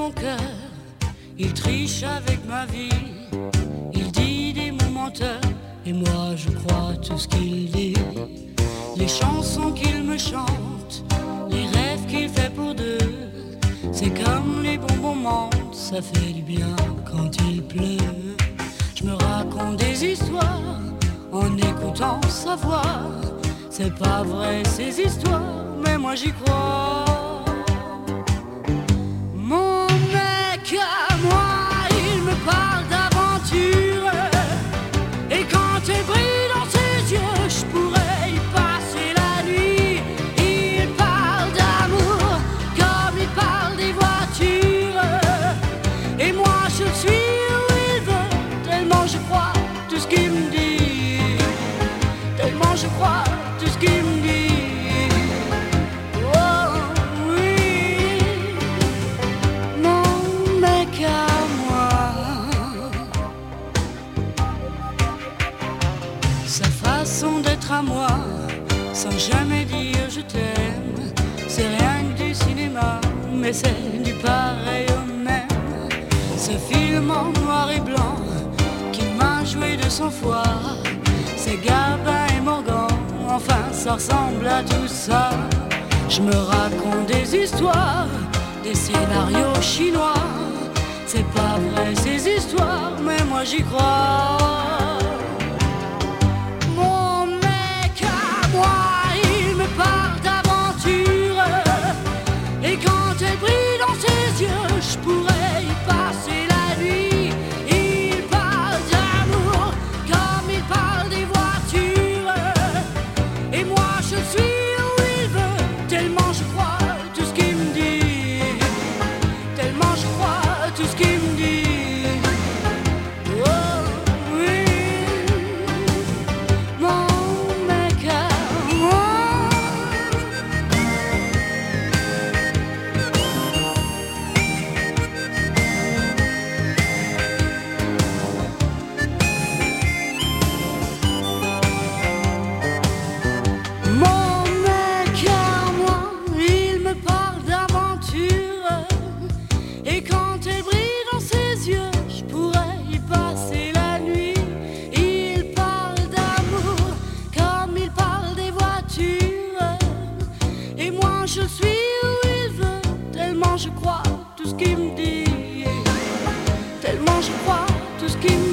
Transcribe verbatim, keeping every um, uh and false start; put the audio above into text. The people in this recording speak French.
mon cœur, il triche avec ma vie. Il dit des mots menteurs, et moi je crois tout ce qu'il dit. Les chansons qu'il me chante, les rêves qu'il fait pour deux, c'est comme les bonbons mentent, ça fait du bien quand il pleut. Je me raconte des histoires en écoutant sa voix. C'est pas vrai ces histoires, mais moi j'y crois. Mon mec à moi, il me parle d'aventure, et quand elle brille dans ses yeux, je pourrais y passer la nuit. Il parle d'amour comme il parle des voitures, et moi je suis où il veut, tellement je crois tout ce qu'il me dit, tellement je crois tout ce qu'il me dit. D'être à moi, sans jamais dire je t'aime, c'est rien que du cinéma, mais c'est du pareil au même. Ce film en noir et blanc qui m'a joué de sang froid, c'est Gabin et Morgan, enfin ça ressemble à tout ça. Je me raconte des histoires, des scénarios chinois, c'est pas vrai ces histoires, mais moi j'y crois. Il me parle d'aventure, et quand elle brille dans ses yeux, je pourrais y passer la nuit. Il parle d'amour comme il parle des voitures, et moi je suis où il veut, tellement je crois tout ce qu'il me dit, tellement je crois tout ce qu'il me dit. Je suis où il veut, tellement je crois tout ce qu'il me dit, tellement je crois tout ce qu'il me dit.